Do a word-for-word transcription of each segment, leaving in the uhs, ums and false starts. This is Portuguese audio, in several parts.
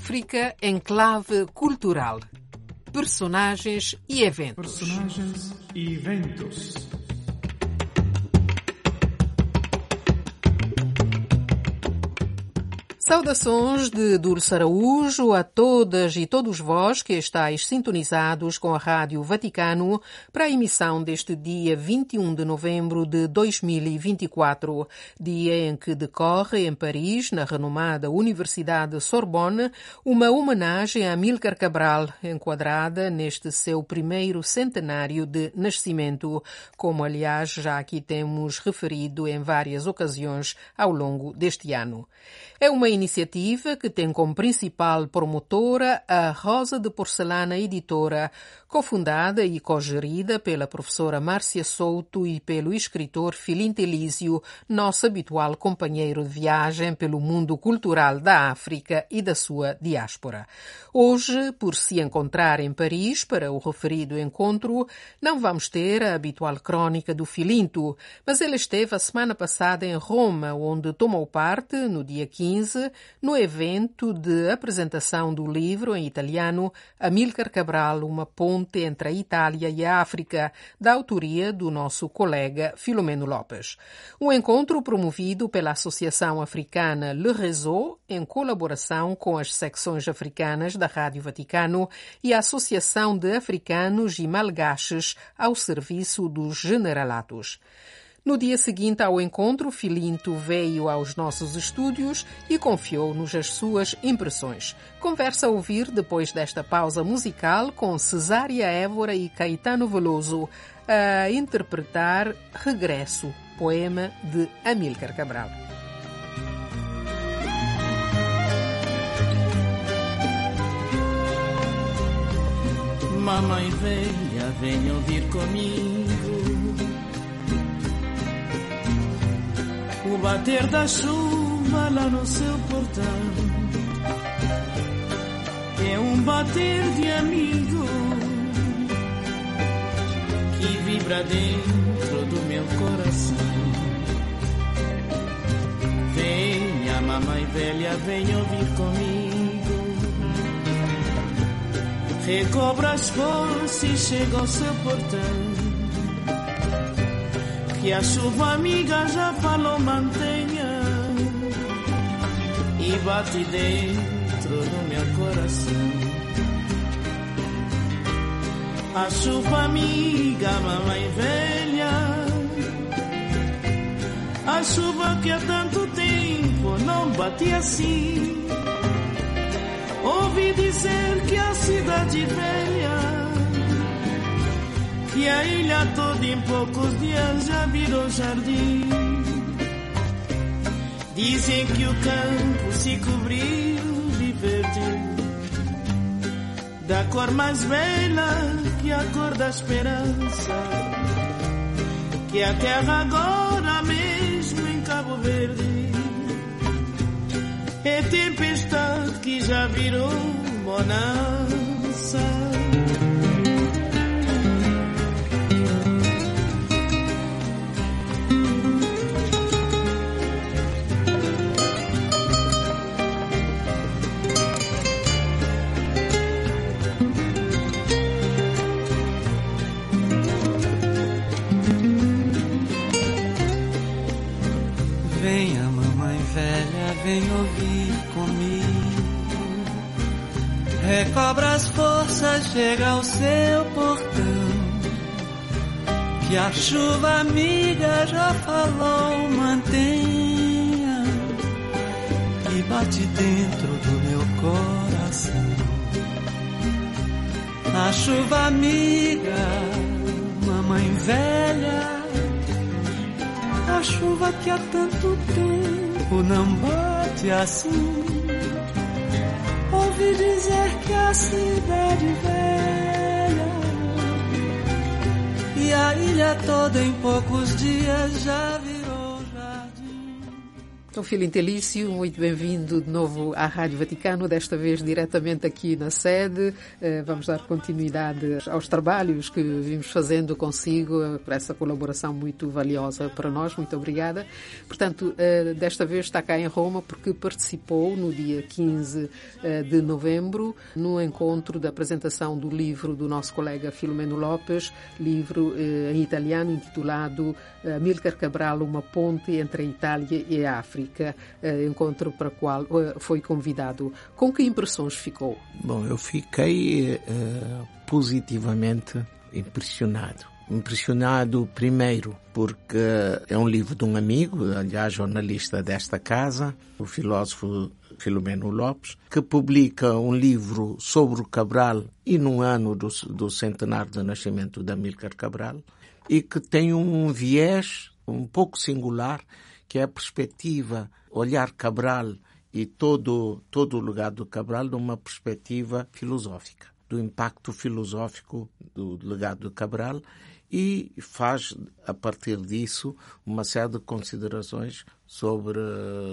África em clave cultural. Personagens e eventos. Personagens e eventos. Saudações de Dulce Araújo a todas e todos vós que estáis sintonizados com a Rádio Vaticano para a emissão deste dia vinte e um de novembro de dois mil e vinte e quatro, dia em que decorre em Paris, na renomada Universidade Sorbonne, uma homenagem a Amílcar Cabral, enquadrada neste seu primeiro centenário de nascimento, como aliás já aqui temos referido em várias ocasiões ao longo deste ano. É uma iniciativa que tem como principal promotora a Rosa de Porcelana Editora, cofundada e cogerida pela professora Márcia Souto e pelo escritor Filinto Elísio, nosso habitual companheiro de viagem pelo mundo cultural da África e da sua diáspora. Hoje, por se encontrar em Paris para o referido encontro, não vamos ter a habitual crónica do Filinto, mas ele esteve a semana passada em Roma, onde tomou parte, no dia quinze, no evento de apresentação do livro em italiano Amílcar Cabral, uma ponte entre a Itália e a África, da autoria do nosso colega Filomeno Lopes. Um encontro promovido pela Associação Africana Le Réseau, em colaboração com as secções africanas da Rádio Vaticano e a Associação de Africanos e Malgaches ao serviço dos Generalatos. No dia seguinte ao encontro, Filinto veio aos nossos estúdios e confiou-nos as suas impressões. Conversa a ouvir depois desta pausa musical com Cesária Évora e Caetano Veloso a interpretar Regresso, poema de Amílcar Cabral. Mamãe velha, venha ouvir comigo o bater da chuva lá no seu portão. É um bater de amigo que vibra dentro do meu coração. Venha, mamãe velha, venha ouvir comigo. Recobra as forças e chega ao seu portão. Que a chuva amiga já falou, mantenha e bate dentro do meu coração. A chuva amiga, mamãe velha, a chuva que há tanto tempo não bate assim. Ouvi dizer que a cidade velha, que a ilha toda em poucos dias já virou jardim. Dizem que o campo se cobriu de verde, da cor mais bela que a cor da esperança, que a terra agora mesmo em Cabo Verde é tempestade que já virou bonança. Vem ouvir comigo. Recobra as forças, chega ao seu portão. Que a chuva amiga já falou, mantenha e bate dentro do meu coração. A chuva amiga, mamãe velha, a chuva que há tanto tempo não bate assim. Ouvi dizer que a cidade velha e a ilha toda em poucos dias já virou jardim. Então, Filinto Elício, muito bem-vindo de novo à Rádio Vaticano, desta vez diretamente aqui na sede. Vamos dar continuidade aos trabalhos que vimos fazendo consigo, por essa colaboração muito valiosa para nós. Muito obrigada. Portanto, desta vez está cá em Roma porque participou no dia quinze de novembro no encontro da apresentação do livro do nosso colega Filomeno Lopes, livro em italiano intitulado Amílcar Cabral, uma ponte entre a Itália e a África. Encontro para o qual foi convidado. Com que impressões ficou? Bom, eu fiquei uh, positivamente impressionado. Impressionado primeiro porque é um livro de um amigo, aliás, jornalista desta casa, o filósofo Filomeno Lopes, que publica um livro sobre o Cabral e no ano do, do centenário do nascimento de Amílcar Cabral, e que tem um viés um pouco singular, que é a perspectiva, olhar Cabral e todo, todo o legado do Cabral numa perspectiva filosófica, do impacto filosófico do legado do Cabral, e faz, a partir disso, uma série de considerações sobre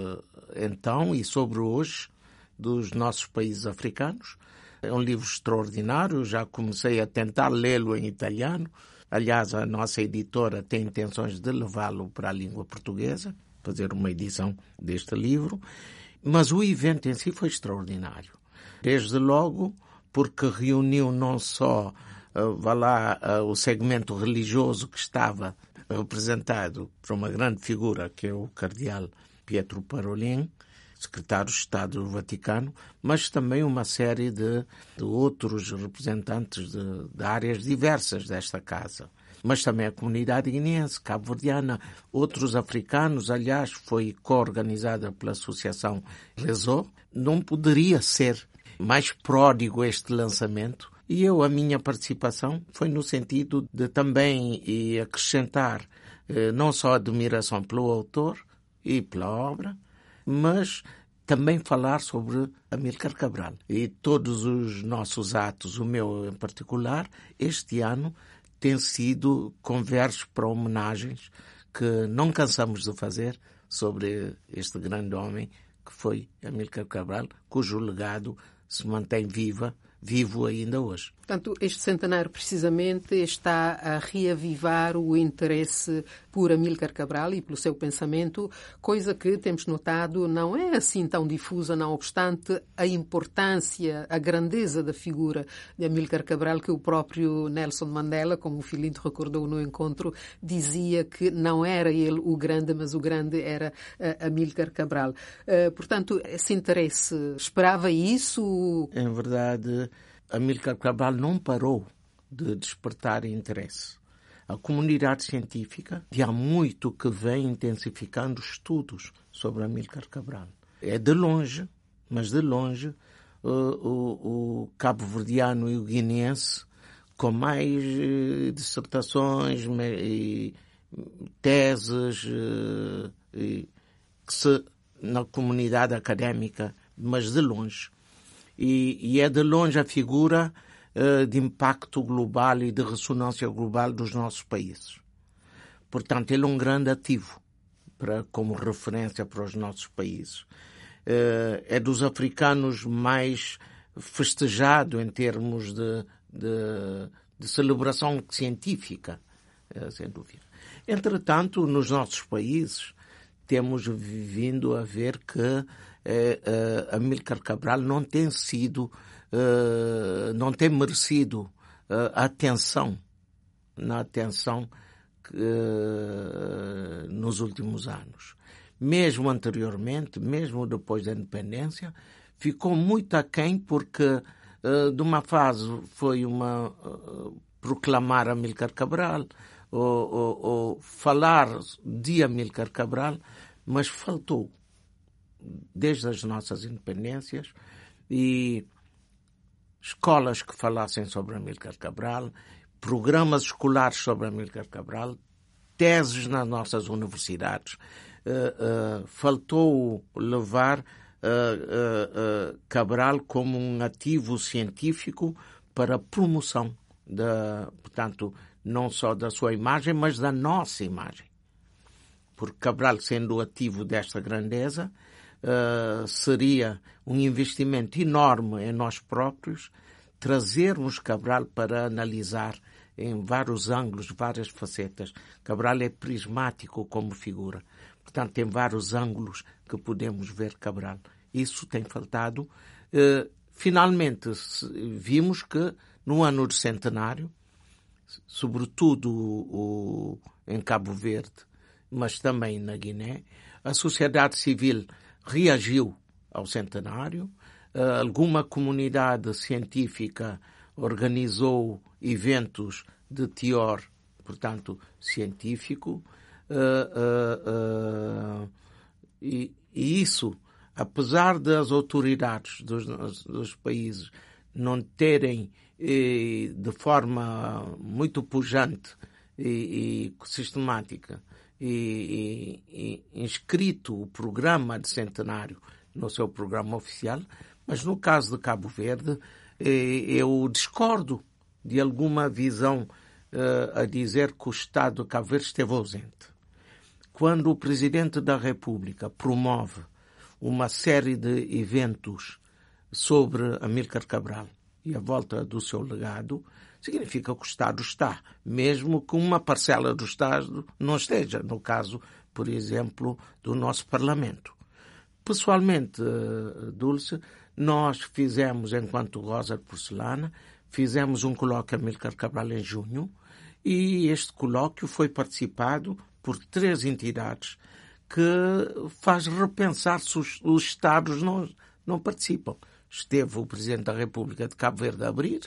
então e sobre hoje dos nossos países africanos. É um livro extraordinário, já comecei a tentar lê-lo em italiano. Aliás, a nossa editora tem intenções de levá-lo para a língua portuguesa, fazer uma edição deste livro, mas o evento em si foi extraordinário. Desde logo, porque reuniu não só uh, vá lá, uh, o segmento religioso que estava representado por uma grande figura, que é o cardeal Pietro Parolin, secretário de Estado do Vaticano, mas também uma série de, de outros representantes de, de áreas diversas desta casa. Mas também a comunidade guineense, cabo-verdiana, outros africanos, aliás, foi co-organizada pela Associação Réseau. Não poderia ser mais pródigo este lançamento. E eu, a minha participação foi no sentido de também e acrescentar eh, não só admiração pelo autor e pela obra, mas também falar sobre Amílcar Cabral. E todos os nossos atos, o meu em particular, este ano, têm sido conversos para homenagens que não cansamos de fazer sobre este grande homem que foi Amílcar Cabral, cujo legado se mantém viva, vivo ainda hoje. Portanto, este centenário precisamente está a reavivar o interesse por Amílcar Cabral e pelo seu pensamento, coisa que temos notado não é assim tão difusa, não obstante a importância, a grandeza da figura de Amílcar Cabral, que o próprio Nelson Mandela, como o Filinto recordou no encontro, dizia que não era ele o grande, mas o grande era uh, Amílcar Cabral. Uh, portanto, esse interesse, esperava isso? Em verdade, Amílcar Cabral não parou de despertar interesse. A comunidade científica já há muito que vem intensificando estudos sobre Amílcar Cabral. É de longe, mas de longe, o, o, o cabo-verdiano e o guineense com mais eh, dissertações e teses eh, que se, na comunidade académica, mas de longe. E, e é de longe a figura uh, de impacto global e de ressonância global dos nossos países. Portanto, ele é um grande ativo para, como referência para os nossos países. Uh, é dos africanos mais festejado em termos de, de, de celebração científica, uh, sem dúvida. Entretanto, nos nossos países, temos vindo a ver que Uh, uh, Amílcar Cabral não tem sido, uh, não tem merecido uh, atenção, na atenção que, uh, nos últimos anos. Mesmo anteriormente, mesmo depois da independência, ficou muito aquém porque uh, de uma fase foi uma uh, proclamar Amílcar Cabral ou, ou, ou falar de Amílcar Cabral, mas faltou desde as nossas independências, e escolas que falassem sobre Amílcar Cabral, programas escolares sobre Amílcar Cabral, teses nas nossas universidades. Uh, uh, faltou levar uh, uh, uh, Cabral como um ativo científico para a promoção, da, portanto, não só da sua imagem, mas da nossa imagem. porque Cabral, sendo ativo desta grandeza, uh, seria um investimento enorme em nós próprios, trazermos Cabral para analisar em vários ângulos, várias facetas. Cabral é prismático como figura. Portanto, tem vários ângulos que podemos ver Cabral. Isso tem faltado. Uh, finalmente, vimos que no ano do centenário, sobretudo o, em Cabo Verde, mas também na Guiné, a sociedade civil reagiu ao centenário. Uh, alguma comunidade científica organizou eventos de teor, portanto, científico. Uh, uh, uh, e, e isso, apesar das autoridades dos, dos países não terem eh, de forma muito pujante e, e sistemática e, e, e inscrito o programa de centenário no seu programa oficial, mas no caso de Cabo Verde eh, eu discordo de alguma visão eh, a dizer que o Estado de Cabo Verde esteve ausente. Quando o Presidente da República promove uma série de eventos sobre Amílcar Cabral e a volta do seu legado, significa que o Estado está, mesmo que uma parcela do Estado não esteja, no caso, por exemplo, do nosso Parlamento. Pessoalmente, Dulce, nós fizemos, enquanto Rosa de Porcelana, fizemos um colóquio Amílcar Cabral em junho, e este colóquio foi participado por três entidades que faz repensar se os, os Estados não, não participam. Esteve o Presidente da República de Cabo Verde a abrir,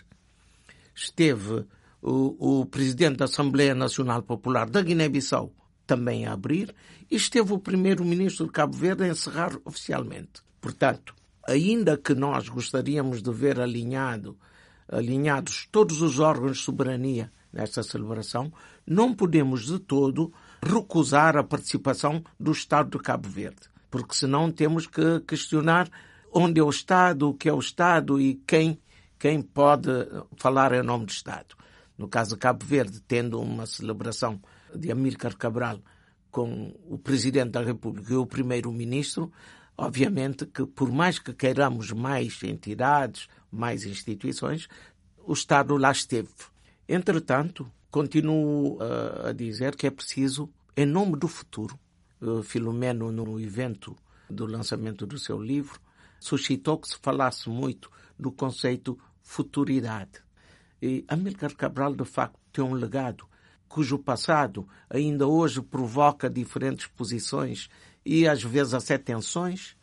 esteve o, o Presidente da Assembleia Nacional Popular da Guiné-Bissau também a abrir, e esteve o Primeiro-Ministro de Cabo Verde a encerrar oficialmente. Portanto, ainda que nós gostaríamos de ver alinhado, alinhados todos os órgãos de soberania nesta celebração, não podemos de todo recusar a participação do Estado de Cabo Verde, porque senão temos que questionar onde é o Estado, o que é o Estado e quem, quem pode falar em nome do Estado. No caso de Cabo Verde, tendo uma celebração de Amílcar Cabral com o Presidente da República e o Primeiro-Ministro, obviamente que por mais que queiramos mais entidades, mais instituições, o Estado lá esteve. Entretanto, continuo uh, a dizer que é preciso, em nome do futuro, uh, Filomeno, no evento do lançamento do seu livro, suscitou que se falasse muito do conceito futuridade. E Amílcar Cabral, de facto, tem um legado cujo passado ainda hoje provoca diferentes posições e, às vezes, até tensões,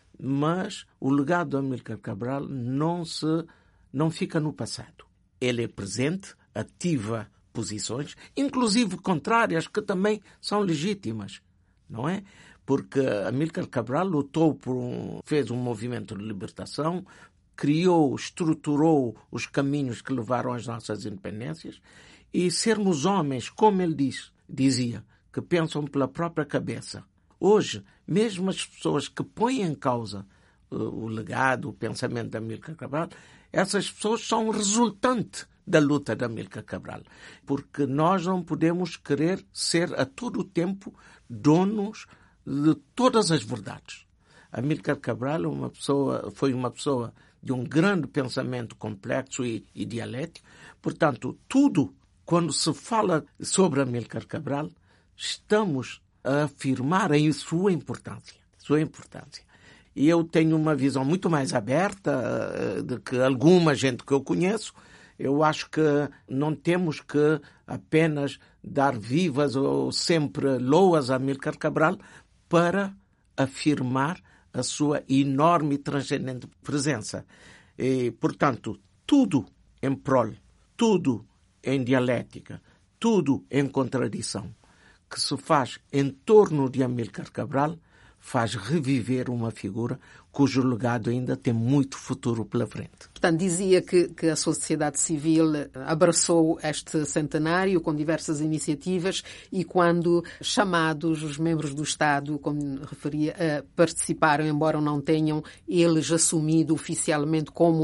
mas o legado de Amílcar Cabral não, se, não fica no passado. Ele é presente, ativa posições, inclusive contrárias, que também são legítimas, não é? Porque Amílcar Cabral lutou por um, fez um movimento de libertação, criou, estruturou os caminhos que levaram às nossas independências, e sermos homens, como ele diz, dizia, que pensam pela própria cabeça. Hoje, mesmo as pessoas que põem em causa uh, o legado, o pensamento de Amílcar Cabral, essas pessoas são resultante da luta de Amílcar Cabral, porque nós não podemos querer ser a todo o tempo donos de todas as verdades. Amílcar Cabral é uma pessoa, foi uma pessoa de um grande pensamento complexo e, e dialético. Portanto, tudo, quando se fala sobre Amílcar Cabral, estamos a afirmar a sua importância. Sua importância. E eu tenho uma visão muito mais aberta de que alguma gente que eu conheço. Eu acho que não temos que apenas dar vivas ou sempre loas a Amílcar Cabral para afirmar a sua enorme e transcendente presença. E, portanto, tudo em prol, tudo em dialética, tudo em contradição, que se faz em torno de Amílcar Cabral, faz reviver uma figura cujo legado ainda tem muito futuro pela frente. Portanto, dizia que, que a sociedade civil abraçou este centenário com diversas iniciativas e quando chamados os membros do Estado, como referia, participaram, embora não tenham eles assumido oficialmente como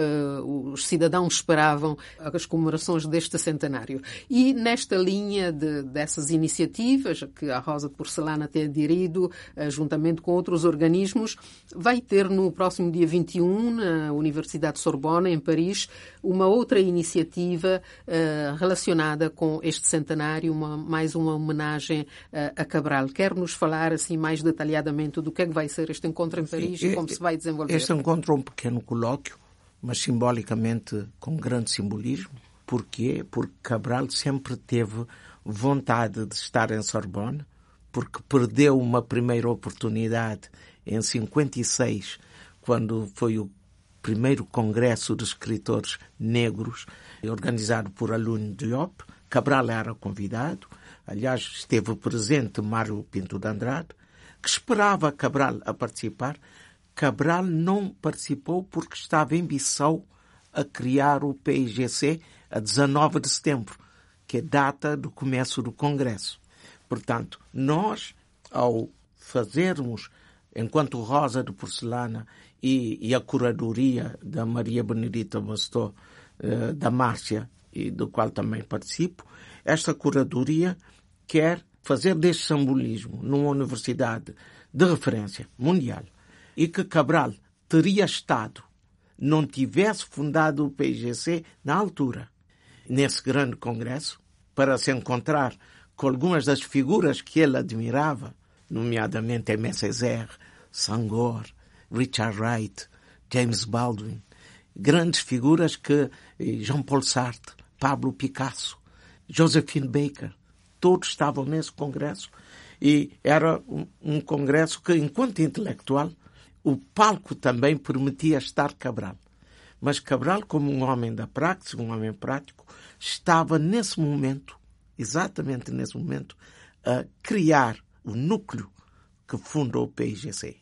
uh, os cidadãos esperavam as comemorações deste centenário. E nesta linha de, dessas iniciativas que a Rosa de Porcelana tem aderido, uh, juntamente com outros organismos, vai ter no próximo dia vinte e um, na Universidade de Sorbonne, em Paris, uma outra iniciativa uh, relacionada com este centenário, uma, mais uma homenagem uh, a Cabral. Quer nos falar assim mais detalhadamente do que é que vai ser este encontro em Paris Sim, e como se vai desenvolver? Este encontro é um pequeno colóquio, mas simbolicamente com grande simbolismo. Porquê? Porque Cabral sempre teve vontade de estar em Sorbonne, porque perdeu uma primeira oportunidade em cinquenta e seis, quando foi o primeiro congresso de escritores negros, organizado por Alun Diop. Cabral era convidado, aliás, esteve presente Mário Pinto de Andrade, que esperava Cabral a participar. Cabral não participou porque estava em Bissau a criar o P I G C a dezanove de setembro, que é a data do começo do congresso. Portanto, nós, ao fazermos, enquanto Rosa de Porcelana e, e a curadoria da Maria Benedita Bastos, eh, da Márcia, e do qual também participo, esta curadoria quer fazer deste simbolismo numa universidade de referência mundial e que Cabral teria estado, não tivesse fundado o P I G C na altura, nesse grande congresso, para se encontrar com algumas das figuras que ele admirava, nomeadamente Aimé Césaire, Senghor, Richard Wright, James Baldwin, grandes figuras que Jean-Paul Sartre, Pablo Picasso, Josephine Baker, todos estavam nesse congresso e era um, um congresso que, enquanto intelectual, o palco também permitia estar Cabral. Mas Cabral, como um homem da prática, um homem prático, estava nesse momento, exatamente nesse momento, a criar o núcleo que fundou o P I G C.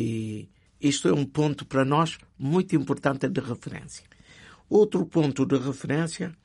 E isto é um ponto para nós muito importante de referência. Outro ponto de referência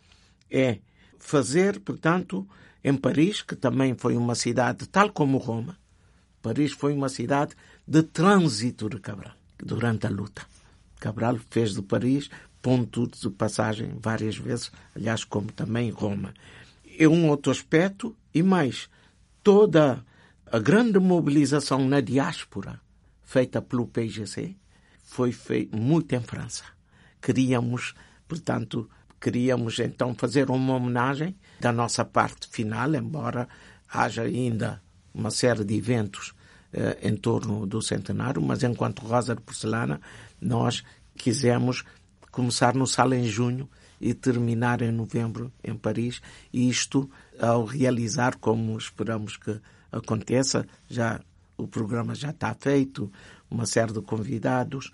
é fazer, portanto, em Paris, que também foi uma cidade, tal como Roma, Paris foi uma cidade de trânsito de Cabral durante a luta. Cabral fez de Paris ponto de passagem várias vezes, aliás, como também Roma. É um outro aspecto, e mais, toda a grande mobilização na diáspora feita pelo P I G C foi feita muito em França. Queríamos, portanto, queríamos então fazer uma homenagem da nossa parte final, embora haja ainda uma série de eventos eh, em torno do centenário, mas enquanto Rosa de Porcelana, nós quisemos começar no Sala em junho e terminar em novembro em Paris, e isto ao realizar, como esperamos que aconteça, já o programa já está feito, uma série de convidados,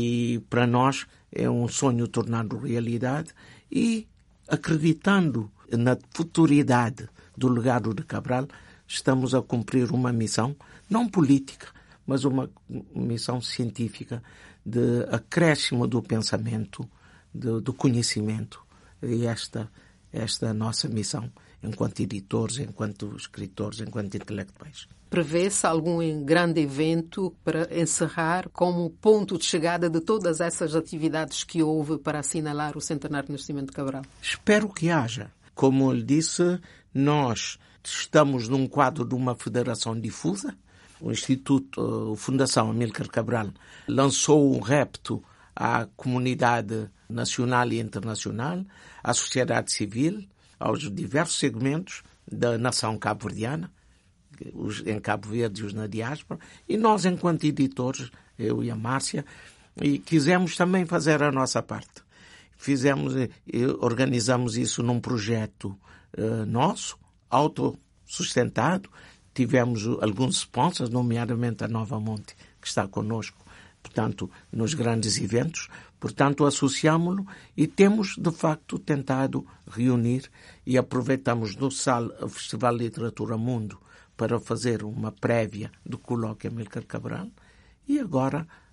e para nós é um sonho tornado realidade, e acreditando na futuridade do legado de Cabral, estamos a cumprir uma missão, não política, mas uma missão científica de acréscimo do pensamento, do, do conhecimento. E esta, esta é a nossa missão, enquanto editores, enquanto escritores, enquanto intelectuais. Prevê-se algum grande evento para encerrar como ponto de chegada de todas essas atividades que houve para assinalar o centenário de nascimento de Cabral? Espero que haja. Como ele disse, nós estamos num quadro de uma federação difusa. O Instituto, a Fundação Amílcar Cabral, lançou um repto à comunidade nacional e internacional, à sociedade civil, aos diversos segmentos da nação cabo-verdiana, os em Cabo Verde e os na diáspora, e nós, enquanto editores, eu e a Márcia, e quisemos também fazer a nossa parte. Fizemos, organizamos isso num projeto uh, nosso, autossustentado. Tivemos alguns sponsors, nomeadamente a Nova Monte, que está connosco, portanto, nos grandes eventos. Portanto, associámo-lo e temos, de facto, tentado reunir e aproveitamos no S A L, o Festival de Literatura Mundo, para fazer uma prévia do colóquio Amílcar Cabral, e agora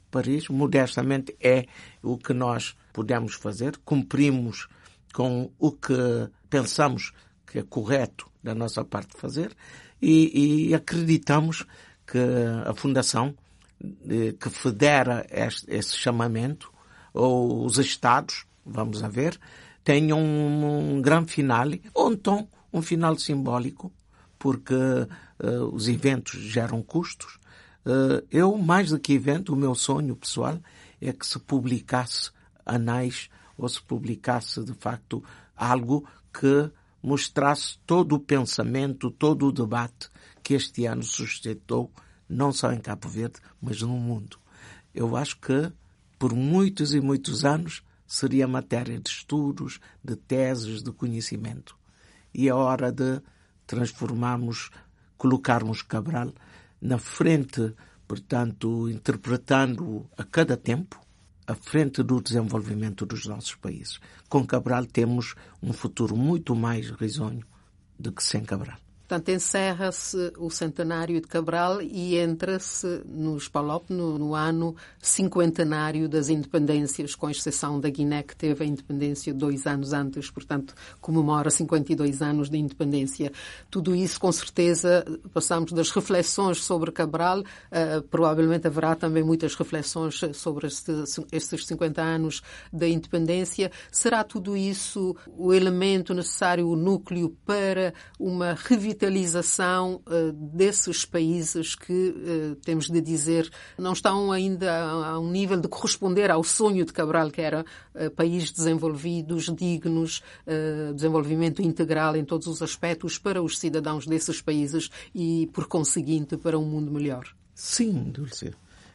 Paris, modestamente, é o que nós podemos fazer. Cumprimos com o que pensamos que é correto da nossa parte de fazer e, e acreditamos que a Fundação que federa este, esse chamamento, ou os Estados, vamos a ver, tenham um, um grande finale, ou então um final simbólico, porque uh, os eventos geram custos. Uh, eu, mais do que evento, o meu sonho pessoal é que se publicasse anais ou se publicasse, de facto, algo que mostrasse todo o pensamento, todo o debate que este ano suscitou, não só em Cabo Verde, mas no mundo. Eu acho que, por muitos e muitos anos, seria matéria de estudos, de teses, de conhecimento. E é hora de transformarmos, colocarmos Cabral na frente, portanto, interpretando-o a cada tempo, à frente do desenvolvimento dos nossos países. Com Cabral temos um futuro muito mais risonho do que sem Cabral. Portanto, encerra-se o centenário de Cabral e entra-se nos Palop no, no ano cinquentenário das independências, com exceção da Guiné, que teve a independência dois anos antes, portanto, comemora cinquenta e dois anos de independência. Tudo isso, com certeza, passamos das reflexões sobre Cabral, uh, provavelmente haverá também muitas reflexões sobre este, estes cinquenta anos da independência. Será tudo isso o elemento necessário, o núcleo para uma revitalização Revitalização uh, desses países que, uh, temos de dizer, não estão ainda a, a um nível de corresponder ao sonho de Cabral, que era uh, países desenvolvidos, dignos, uh, desenvolvimento integral em todos os aspectos para os cidadãos desses países e, por conseguinte, para um mundo melhor. Sim, Dulce.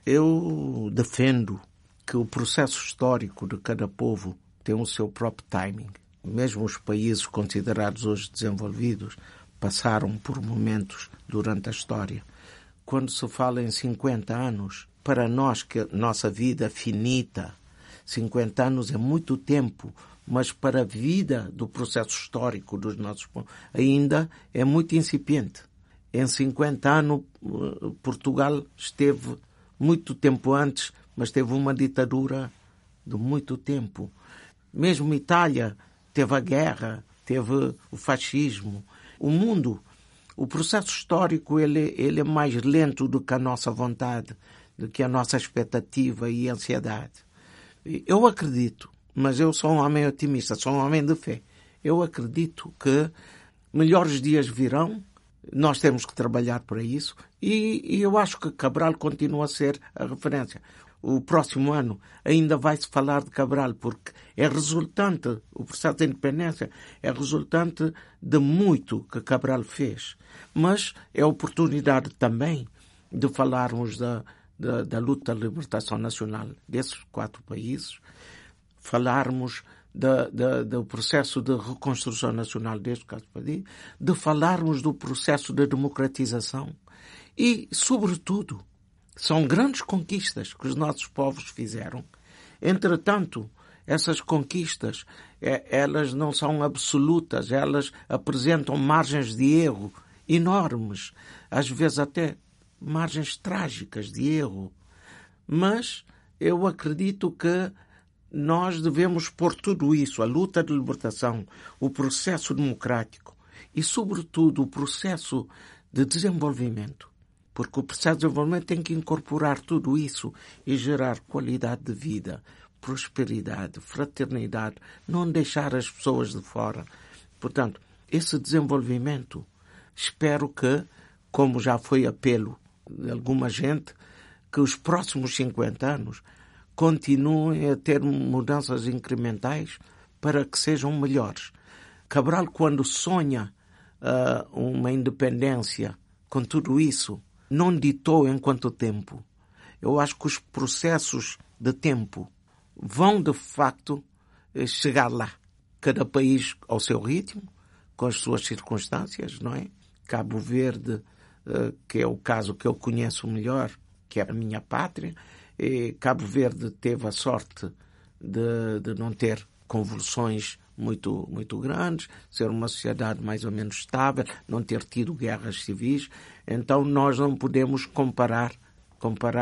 Eu defendo que o processo histórico de cada povo tem o seu próprio timing. Mesmo os países considerados hoje desenvolvidos passaram por momentos durante a história. Quando se fala em cinquenta anos, para nós que a nossa vida é finita, cinquenta anos é muito tempo, mas para a vida do processo histórico dos nossos povos ainda é muito incipiente. Em cinquenta anos, Portugal esteve muito tempo antes, mas teve uma ditadura de muito tempo. Mesmo Itália teve a guerra, teve o fascismo. O mundo, o processo histórico, ele, ele é mais lento do que a nossa vontade, do que a nossa expectativa e ansiedade. Eu acredito, mas eu sou um homem otimista, sou um homem de fé. Eu acredito que melhores dias virão, nós temos que trabalhar para isso e, e eu acho que Cabral continua a ser a referência. O próximo ano ainda vai-se falar de Cabral, porque é resultante, o processo de independência é resultante de muito que Cabral fez. Mas é oportunidade também de falarmos da, da, da luta de libertação nacional desses quatro países, falarmos da, da, do processo de reconstrução nacional deste quatro países, de falarmos do processo de democratização e, sobretudo, são grandes conquistas que os nossos povos fizeram. Entretanto, essas conquistas, elas não são absolutas, elas apresentam margens de erro enormes, às vezes até margens trágicas de erro. Mas eu acredito que nós devemos pôr tudo isso, a luta de libertação, o processo democrático e, sobretudo, o processo de desenvolvimento. Porque o processo de desenvolvimento tem que incorporar tudo isso e gerar qualidade de vida, prosperidade, fraternidade, não deixar as pessoas de fora. Portanto, esse desenvolvimento, espero que, como já foi apelo de alguma gente, que os próximos cinquenta anos continuem a ter mudanças incrementais para que sejam melhores. Cabral, quando sonha uh, uma independência com tudo isso, não ditou em quanto tempo. Eu acho que os processos de tempo vão, de facto, chegar lá. Cada país ao seu ritmo, com as suas circunstâncias, não é? Cabo Verde, que é o caso que eu conheço melhor, que é a minha pátria. E Cabo Verde teve a sorte de, de não ter convulsões muito, muito grandes, ser uma sociedade mais ou menos estável, não ter tido guerras civis. Então nós não podemos comparar, comparar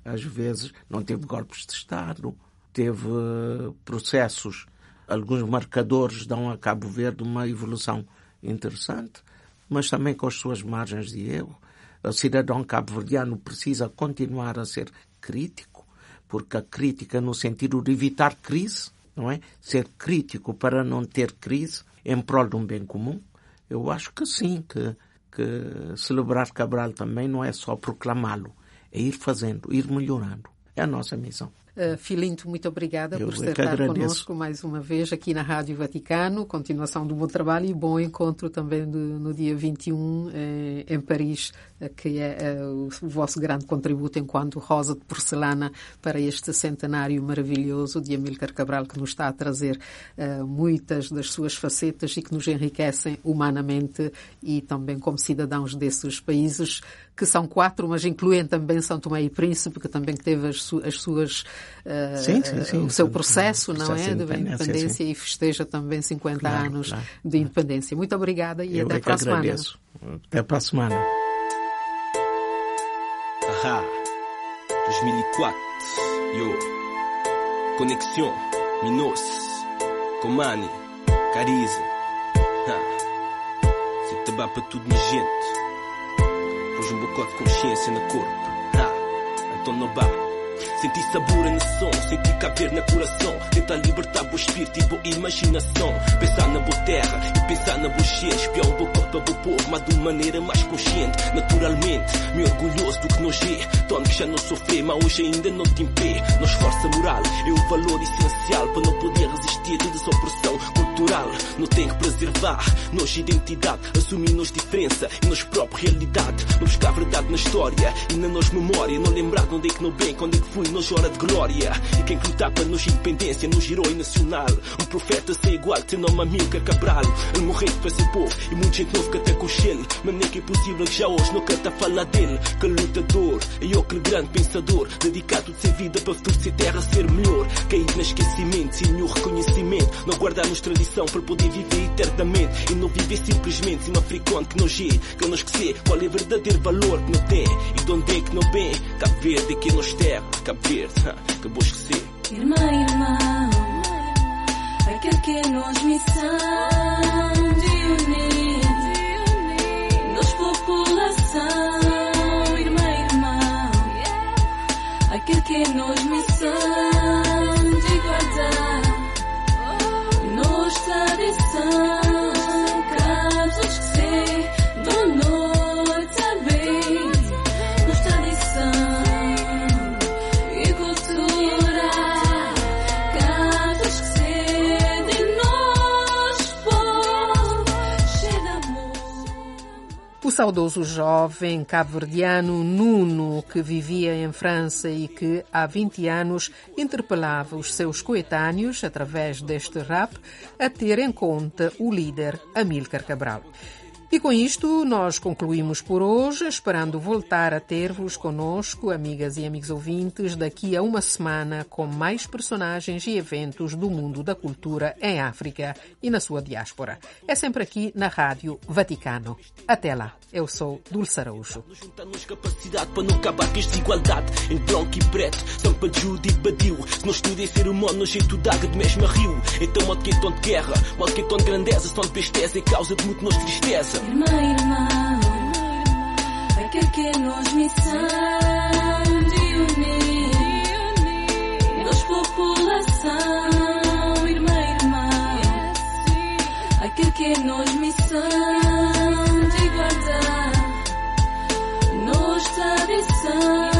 às vezes não teve golpes de Estado, teve processos, alguns marcadores dão a Cabo Verde uma evolução interessante, mas também com as suas margens de erro. O cidadão cabo-verdiano precisa continuar a ser crítico, porque a crítica no sentido de evitar crise, não é? Ser crítico para não ter crise em prol de um bem comum. Eu acho que sim, que, que celebrar Cabral também não é só proclamá-lo, é ir fazendo, ir melhorando. É a nossa missão. Uh, Filinto, muito obrigada Eu por é estar agradeço. connosco mais uma vez aqui na Rádio Vaticano. Continuação do bom trabalho e bom encontro também de, no dia vinte e um eh, em Paris, eh, que é eh, o, o vosso grande contributo enquanto rosa de porcelana para este centenário maravilhoso de Amílcar Cabral, que nos está a trazer eh, muitas das suas facetas e que nos enriquecem humanamente e também como cidadãos desses países, que são quatro, mas incluem também São Tomé e Príncipe, que também teve as, su- as suas Uh, sim, sim, sim. o seu processo, não processo é, de de independência sim. E festeja também cinquenta claro, anos claro. de independência. Muito obrigada e Eu até é para a semana. Agradeço. Até para a semana. Aha, dois mil e quatro, yo, Conexão, Minos, Comani, Cariza, ha, se te para tudo na gente, pôs um bocado de consciência no corpo, ha, então não bá. Senti sabor no som, senti caber na coração. Tenta libertar o espírito e boa imaginação. Pensar na boa terra e pensar na boa gente. Espiar um bom corpo, bom povo, mas de maneira mais consciente. Naturalmente, me orgulhoso do que nos é. Tono que já não sofri, mas hoje ainda não te impê. Nossa força moral é o valor essencial para não poder resistir a toda opressão cultural. Não tem que preservar nossa identidade, assumir nos diferença e nos própria realidade. Não buscar verdade na história e na nossa memória. Não lembrar de onde é que não bem, quando é que fui nos hora de glória. E quem lutar para nos independência, nos herói nacional. Um profeta sem igual, seu nome Amílcar Cabral. Ele morreu para ser povo e muita gente novo que até com ele. Mas nem que é possível que já hoje não canta falar dele. Que lutador, e aquele grande pensador, dedicado de ser vida para o futuro de ser terra ser melhor. Caído no esquecimento, sem nenhum reconhecimento. Não guardarmos tradição para poder viver eternamente. E não viver simplesmente sem uma fricone que nos é. Que não esquecer qual é o verdadeiro valor que não tem. E de onde é que não vem. Cabo Verde é que nos terra. Cabo Verde, que vou esquecer. Irmã, irmão, aquele que é nos missão de unir, nos população. Irmã, irmão, aquele que é nos missão de guardar nos tradição. Caso esquecer do norte a bem, nos tradição. O saudoso jovem cabo-verdiano Nuno, que vivia em França e que há vinte anos interpelava os seus coetâneos, através deste rap, a ter em conta o líder Amílcar Cabral. E com isto nós concluímos por hoje, esperando voltar a ter-vos conosco, amigas e amigos ouvintes, daqui a uma semana com mais personagens e eventos do mundo da cultura em África e na sua diáspora. É sempre aqui na Rádio Vaticano. Até lá, eu sou Dulce Araújo. Juntamos capacidade para não acabar com esta desigualdade em branco e preto, São Pedro e Badio. Se não estudem ser humano no jeito d'água de mesmo rio, então mal que é tom de guerra, mal que é tom de grandeza, tom de besteza é causa de muito nossa tristeza. Irmã, irmão, aquele que é nos missão de unir, nos população. Irmã, irmão, aquele que é nos missão de guardar nos tradição.